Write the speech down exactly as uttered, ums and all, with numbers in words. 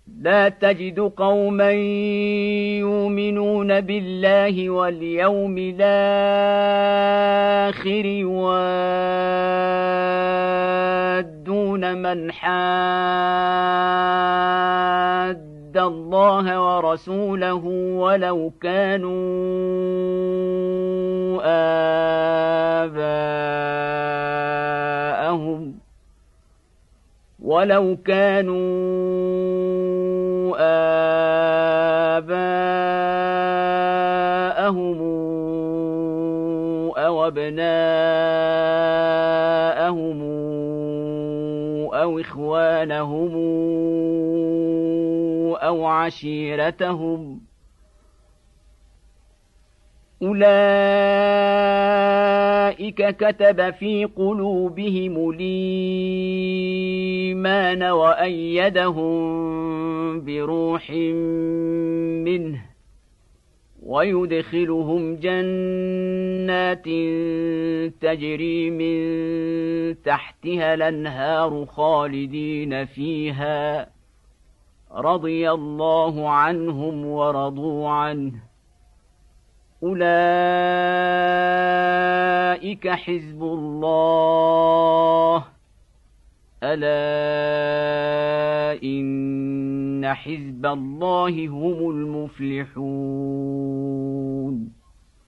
لا تجد قوما يؤمنون بالله واليوم الآخر يوادون من حاد الله ورسوله ولو كانوا آباءهم ولو كانوا آباءهم أو أبناءهم أو إخوانهم أو عشيرتهم أولئك كتب في قلوبهم الإيمان وأيدهم بروح منه ويدخلهم جنات تجري من تحتها الأنهار خالدين فيها رضي الله عنهم ورضوا عنه أولئك حزب الله ألا إن حزب الله هم المفلحون